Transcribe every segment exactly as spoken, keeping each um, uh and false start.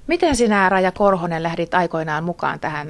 Miten sinä, Raija Korhonen, lähdit aikoinaan mukaan tähän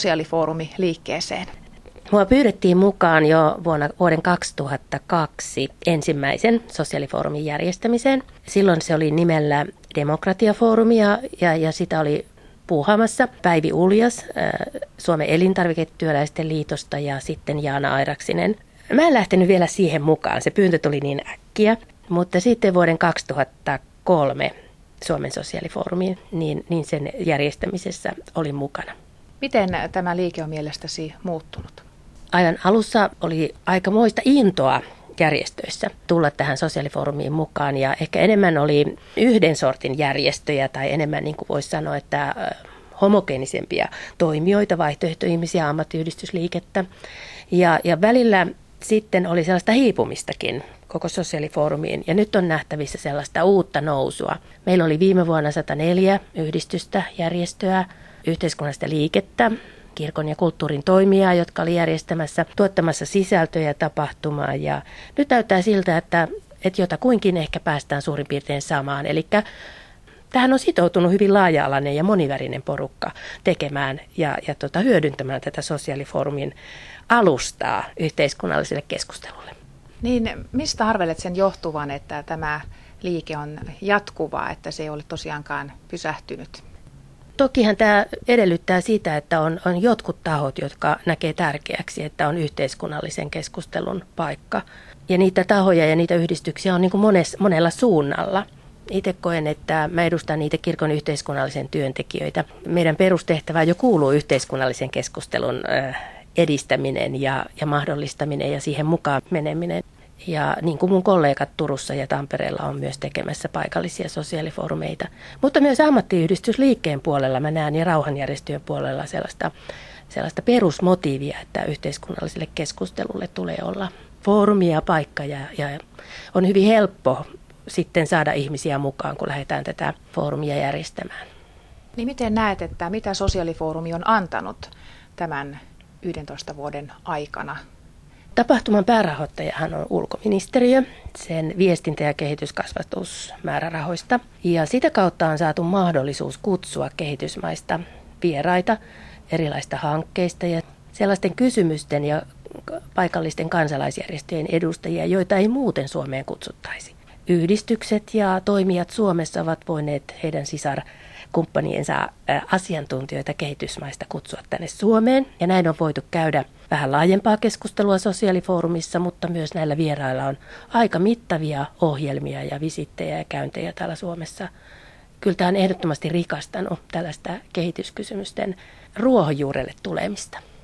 sosiaalifoorum-liikkeeseen? Mua pyydettiin mukaan jo vuonna, vuoden kaksituhattakaksi ensimmäisen sosiaalifoorumin järjestämiseen. Silloin se oli nimellä Demokratiafoorumi ja, ja, ja sitä oli puuhaamassa Päivi Uljas Suomen elintarviketyöläisten liitosta ja sitten Jaana Airaksinen. Mä en lähtenyt vielä siihen mukaan, se pyyntö tuli niin äkkiä, mutta sitten vuoden kaksituhattakolme Suomen sosiaalifoorumiin, niin, niin sen järjestämisessä olin mukana. Miten tämä liike on mielestäsi muuttunut? Aivan alussa oli aikamoista intoa järjestöissä tulla tähän sosiaalifoorumiin mukaan ja ehkä enemmän oli yhden sortin järjestöjä tai enemmän niin kuin voisi sanoa, että homogeenisempia toimijoita, vaihtoehtoihmisiä, ammattiyhdistysliikettä ja, ja välillä sitten oli sellaista hiipumistakin koko sosiaalifoorumiin ja nyt on nähtävissä sellaista uutta nousua. Meillä oli viime vuonna sata neljä yhdistystä, järjestöä, yhteiskunnallista liikettä, kirkon ja kulttuurin toimijaa, jotka oli järjestämässä, tuottamassa sisältöjä tapahtumaa ja nyt näyttää siltä, että, että jotakuinkin ehkä päästään suurin piirtein samaan. Eli tähän on sitoutunut hyvin laaja-alainen ja monivärinen porukka tekemään ja, ja tota, hyödyntämään tätä sosiaalifoorumin alustaa yhteiskunnalliselle keskustelulle. Niin mistä arvelet sen johtuvan, että tämä liike on jatkuvaa, että se ei ole tosiaankaan pysähtynyt? Tokihan tämä edellyttää sitä, että on, on jotkut tahot, jotka näkee tärkeäksi, että on yhteiskunnallisen keskustelun paikka. Ja niitä tahoja ja niitä yhdistyksiä on niin kuin mones, monella suunnalla. Itse koen, että mä edustan niitä kirkon yhteiskunnallisen työntekijöitä. Meidän perustehtävään jo kuuluu yhteiskunnallisen keskustelun edistäminen ja, ja mahdollistaminen ja siihen mukaan meneminen. Ja niin kuin mun kollegat Turussa ja Tampereella on myös tekemässä paikallisia sosiaalifoorumeita. Mutta myös ammattiyhdistysliikkeen puolella mä näen ja rauhanjärjestöjen puolella sellaista, sellaista perusmotiivia, että yhteiskunnalliselle keskustelulle tulee olla foorumi ja paikka. Ja, ja on hyvin helppo sitten saada ihmisiä mukaan, kun lähdetään tätä foorumia järjestämään. Niin miten näet, että mitä sosiaalifoorumi on antanut tämän yhdentoista vuoden aikana? Tapahtuman päärahoittajahan on ulkoministeriö, sen viestintä- ja kehityskasvatusmäärärahoista. Ja sitä kautta on saatu mahdollisuus kutsua kehitysmaista vieraita erilaisista hankkeista ja sellaisten kysymysten ja paikallisten kansalaisjärjestöjen edustajia, joita ei muuten Suomeen kutsuttaisi. Yhdistykset ja toimijat Suomessa ovat voineet heidän sisarkumppaniensa asiantuntijoita kehitysmaista kutsua tänne Suomeen. Ja näin on voitu käydä vähän laajempaa keskustelua sosiaalifoorumissa, mutta myös näillä vierailla on aika mittavia ohjelmia ja visittejä ja käyntejä täällä Suomessa. Kyllä tämä on ehdottomasti rikastanut tällaista kehityskysymysten ruohonjuurelle tulemista.